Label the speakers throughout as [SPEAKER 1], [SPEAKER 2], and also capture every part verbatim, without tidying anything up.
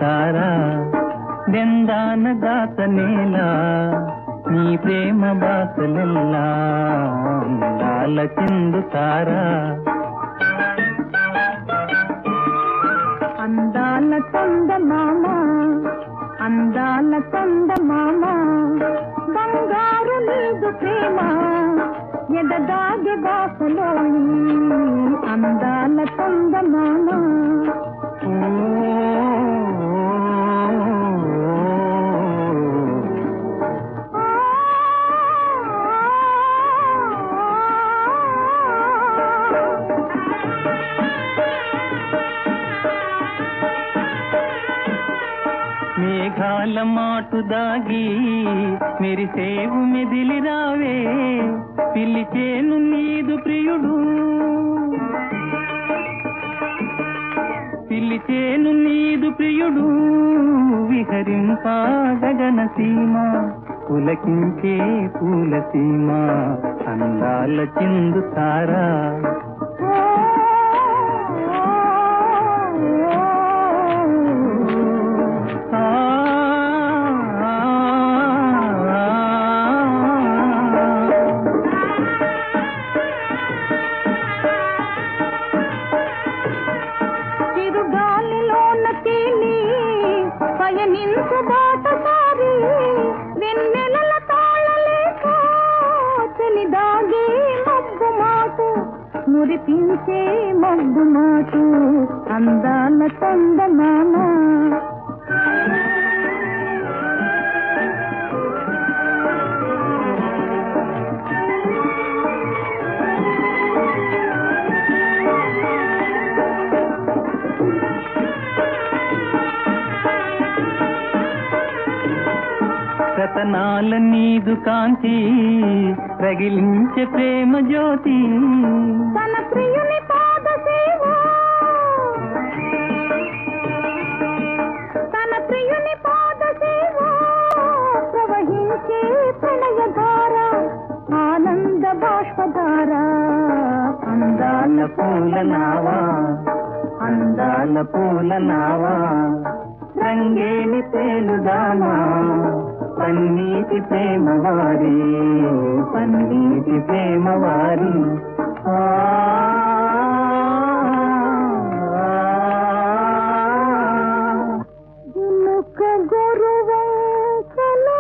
[SPEAKER 1] తారా దెందాన దాతనేలా నీ ప్రేమ బాసలెల్లా అందాల చిందు తారా
[SPEAKER 2] అందాల చందమామ అందాల చందమామ బంగారు నీదు ప్రేమ ఎదగాగే బాసలోని అందాల చందమామ
[SPEAKER 1] మేఘాల మాటు దాగి మెరిసేవు మెదిలి రావే పిలిచేను నీదు ప్రియుడు పిలిచేను నీదు ప్రియుడు విహరింపా గగన సీమ పులకించే పూల సీమ అందాల చిందు తారా
[SPEAKER 2] పయనించు బాటసారి వెన్నెలల తాళలేక చలిదాగే మబ్బు మాటు మురిపించే మబ్బు మాటు అందాల చందమామ
[SPEAKER 1] రతనాల నీదు కాంతి రగిలించే ప్రేమ జ్యోతి
[SPEAKER 2] తన ప్రియుని పాద సేవ తన ప్రియుని పాద సేవ ప్రవహించే ప్రణయధార ఆనంద బాష్పధార
[SPEAKER 1] అందాల పూల నావా అందాల పూల నావా రంగేలి తేలుదామా పన్నీటి ప్రేమ వారి పన్నీటి ప్రేమ వారి
[SPEAKER 2] ముఖ గురువంకలా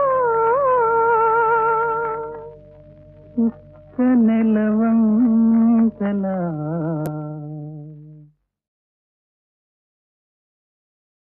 [SPEAKER 1] నెలవంకలా